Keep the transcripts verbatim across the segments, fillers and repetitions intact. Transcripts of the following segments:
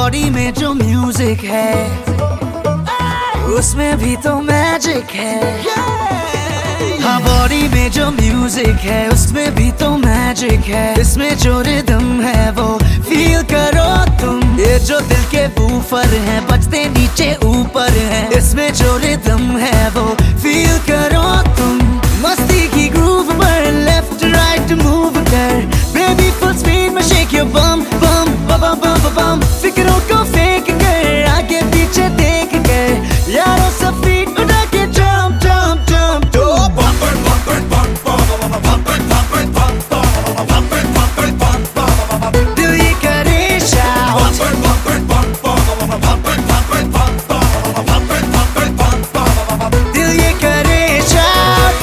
Body में जो music है उसमें भी तो मैजिक है। हाँ, बॉडी में जो म्यूजिक है उसमें भी तो मैजिक है। इसमें जो रिदम है वो फील करो तुम। ये जो दिल के बूफर हैं बजते नीचे ऊपर हैं। इसमें जो रिदम है वो फील करो तुम। मस्ती की ग्रूव पर लेफ्ट राइट मूव कर। बेबी फुल स्पीड में shake your bum bum bum bum bum. फिक्रों को फेंक कर आगे पीछे देख कर यारों सब फीट उठा के जंप जंप जंप दिल ये करे शाउट। दिल ये करे शाउट।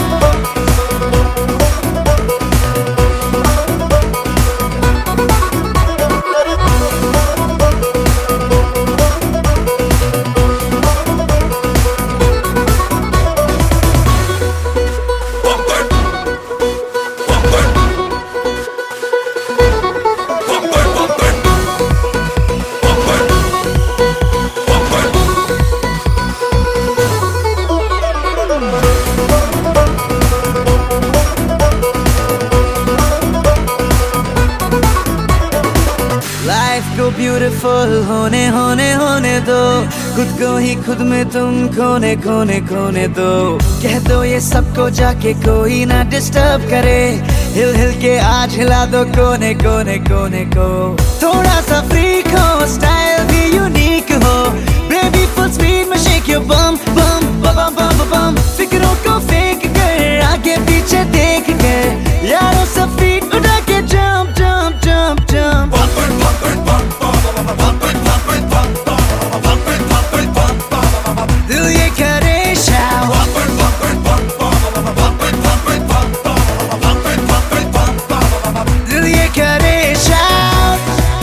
लाइफ को ब्यूटीफुल होने होने होने दो। खुद को ही खुद में तुम खोने खोने खोने दो। कह दो ये सबको जाके कोई ना डिस्टर्ब करे। हिल हिल के आज हिला दो कोने कोने कोने को। थोड़ा सा फ्रीक हो स्टाइल भी यूनिक हो। बेबी फुल स्पीड में shake your bum bum bum bum bum. फिक्रों को फेंक कर आगे पीछे देख कर यारों सब फीट उठा के जंप जंप जंप जंप। दिल ये करे शाउट। दिल ये करे शाउट।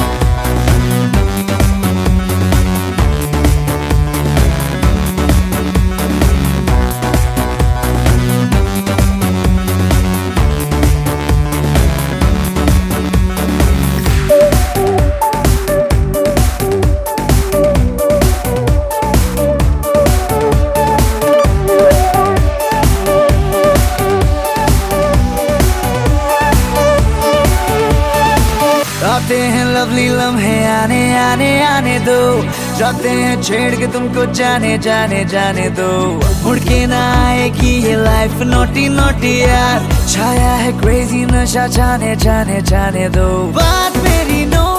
आते हैं लवली लम्हे आने आने आने दो। जाते हैं छेड़ के तुमको जाने जाने जाने दो। मुड़ के ना आएगी ये लाइफ नोटी नोटी यार। छाया है क्रेजी नशा जाने जाने जाने दो। बात मेरी नो